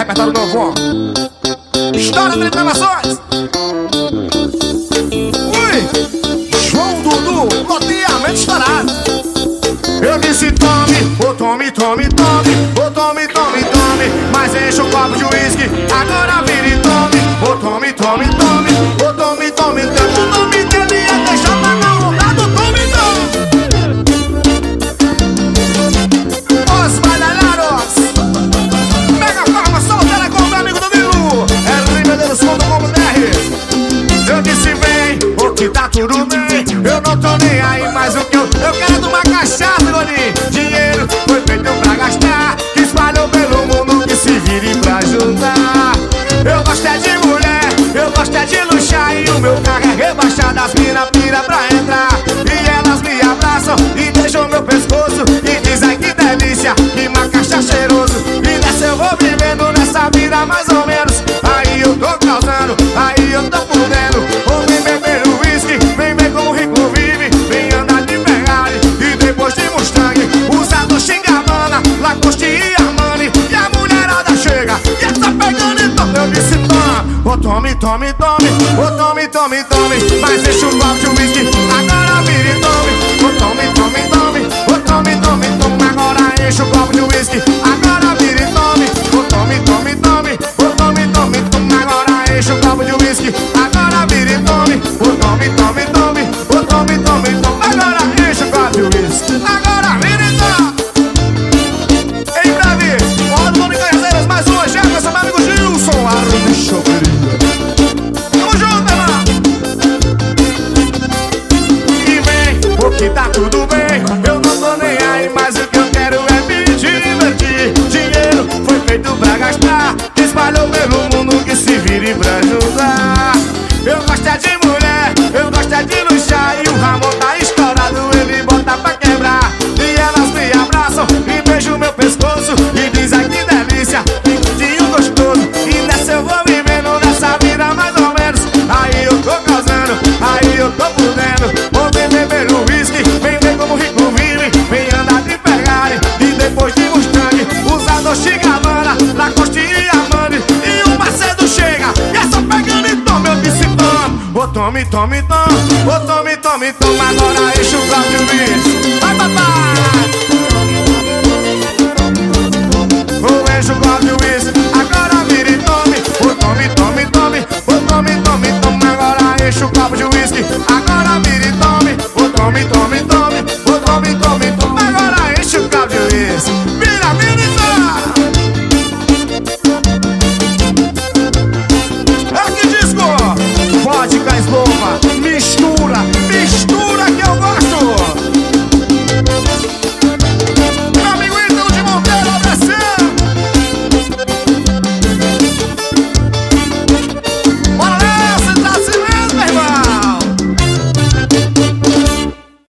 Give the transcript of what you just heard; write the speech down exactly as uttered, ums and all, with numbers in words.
repertório novo, ó. História de reclamações. Ui, João Dudu, loteamento estourado. Eu disse tome, ô tome, tome, tome, ô tome, tome, tome, mas enche o copo de uísque, agora vira e tome, ô tome, tome, tome, ô tome, tome, tome. O nome dele é deixar pagar o lugar do tome, tome. Os badalaros, mega forma, solteira com o amigo do Milo, é Ribeiros ponto com ponto B R. Eu disse vem, o que tá tudo bem, eu não tô nem aí, mas o que eu, eu quero tomar cachaça, Goni. Dinheiro foi feito pra gastar, que espalhou pelo mundo, que se vire pra ajudar. Eu gosto é de mulher, eu gosto é de luxar, e o meu carro é rebaixado, as mina pira pra entrar, e elas me abraçam e deixam meu pescoço, e dizem que delícia, que macaxa cheiroso. E nessa eu vou vivendo nessa vida mais ou menos, aí eu tô causando, aí eu tô fudendo. Ou vem beber o uísque, vem ver como o rico vive, vem andar de Ferrari e depois de Mustang, usado Xingabana, Lacoste e Armani, e a mulherada chega e essa pegando e toma. Eu disse tome, ô tome, tome, tome, ô tome, tome, tome, mas deixa o copo de uísque, agora vira e tome, ô tome, tome, tome, ô tome, tome, tome, agora enche o copo de uísque, agora vira e tome, ô tome, tome, tome, ô tome, tome, tome, agora enche o copo de uísque, agora vira e tome, ô tome, tome, tome, ô tome, tome, tome, agora enche o copo de uísque, agora vira e tome. Em breve, o do Domingo Guerreiros, mais um Jefferson, meu amigo Gilson, a bichoqueria. Tamo junto, irmão. E vem, porque tá tudo bem, eu não tô nem aí, mas o que eu quero é me divertir. Dinheiro foi feito pra gastar, que espalhou pelo mundo, que se vire pra ajudar. Eu gosto é de mulher, eu gosto é de luxar, e o Ramon tá estourado, ele bota pra quebrar. E elas me abraçam e beijam meu pescoço, e dizem que delícia, que gostinho gostoso. E nessa eu vou vivendo nessa vida mais ou menos, aí eu tô causando, aí eu tô fudendo. Vou vem beber o uísque, vem ver como o rico vive, vem andar de Ferrari e depois de Mustang, usado Xingabana, Lacoste e Armani, e o Macedo chega e essa pegando e toma. Eu disse tome, ô tome, tome, tome, ô tome, tome, tome, agora enche o copo de uísque.